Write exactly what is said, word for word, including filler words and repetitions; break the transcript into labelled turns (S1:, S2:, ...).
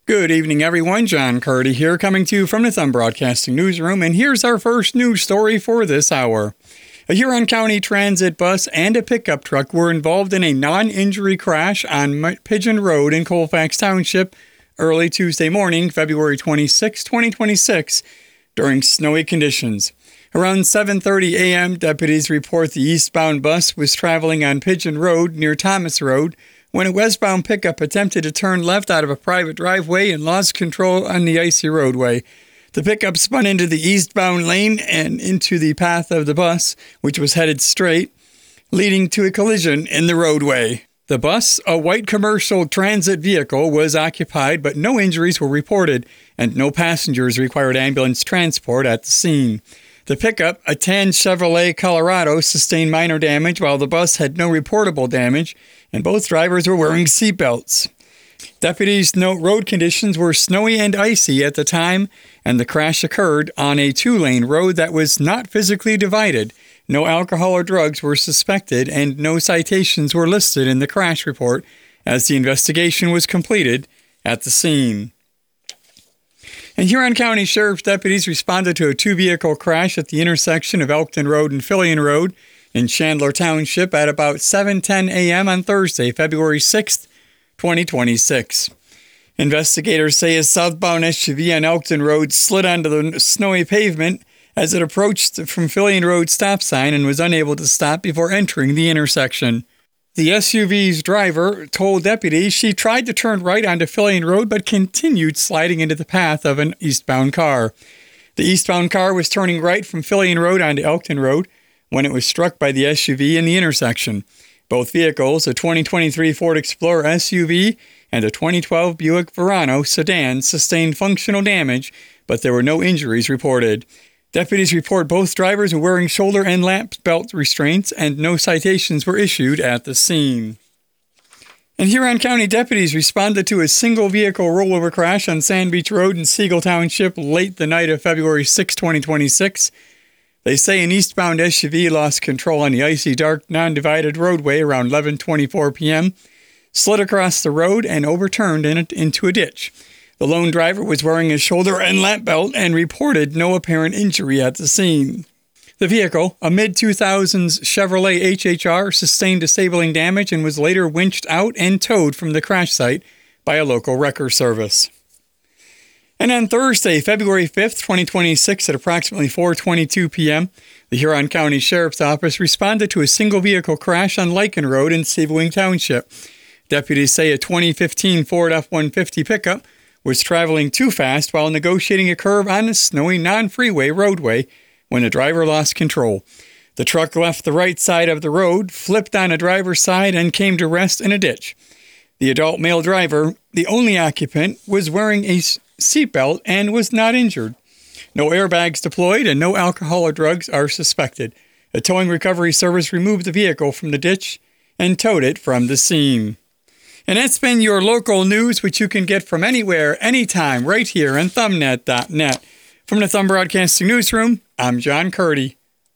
S1: Good evening, everyone. John Curdy here, coming to you from the Thumb Broadcasting Newsroom, and here's our first news story for this hour. A Huron County Transit bus and a pickup truck were involved in a non-injury crash on Pigeon Road in Colfax Township early Tuesday morning, February twenty-sixth, twenty twenty-six, during snowy conditions. Around seven thirty a.m., deputies report the eastbound bus was traveling on Pigeon Road near Thomas Road when a westbound pickup attempted to turn left out of a private driveway and lost control on the icy roadway. The pickup spun into the eastbound lane and into the path of the bus, which was headed straight, leading to a collision in the roadway. The bus, a white commercial transit vehicle, was occupied, but no injuries were reported, and no passengers required ambulance transport at the scene. The pickup, a tan Chevrolet Colorado, sustained minor damage, while the bus had no reportable damage, and both drivers were wearing seatbelts. Deputies note road conditions were snowy and icy at the time, and the crash occurred on a two-lane road that was not physically divided. No alcohol or drugs were suspected, and no citations were listed in the crash report as the investigation was completed at the scene. And Huron County Sheriff's deputies responded to a two-vehicle crash at the intersection of Elkton Road and Fillion Road in Chandler Township at about seven ten a.m. on Thursday, February sixth, twenty twenty-six. Investigators say a southbound S U V on Elkton Road slid onto the snowy pavement as it approached from Fillion Road stop sign and was unable to stop before entering the intersection. The S U V's driver told deputies she tried to turn right onto Fillion Road but continued sliding into the path of an eastbound car. The eastbound car was turning right from Fillion Road onto Elkton Road when it was struck by the S U V in the intersection. Both vehicles, a twenty twenty-three Ford Explorer S U V and a twenty twelve Buick Verano sedan, sustained functional damage, but there were no injuries reported. Deputies report both drivers were wearing shoulder and lap belt restraints, and no citations were issued at the scene. And Huron County deputies responded to a single-vehicle rollover crash on Sand Beach Road in Siegel Township late the night of February sixth, twenty twenty-six. They say an eastbound S U V lost control on the icy, dark, non-divided roadway around eleven twenty-four p.m., slid across the road, and overturned in it into a ditch. The lone driver was wearing a shoulder and lap belt and reported no apparent injury at the scene. The vehicle, a mid two thousands Chevrolet H H R, sustained disabling damage and was later winched out and towed from the crash site by a local wrecker service. And on Thursday, February fifth, twenty twenty-six, at approximately four twenty-two p.m., the Huron County Sheriff's Office responded to a single-vehicle crash on Lycan Road in Sebewaing Township. Deputies say a twenty fifteen Ford F one fifty pickup was traveling too fast while negotiating a curve on a snowy non-freeway roadway when the driver lost control. The truck left the right side of the road, flipped on a driver's side, and came to rest in a ditch. The adult male driver, the only occupant, was wearing a seatbelt and was not injured. No airbags deployed and no alcohol or drugs are suspected. A towing recovery service removed the vehicle from the ditch and towed it from the scene. And that's been your local news, which you can get from anywhere, anytime, right here on thumbnet dot net. From the Thumb Broadcasting Newsroom, I'm John Curdy.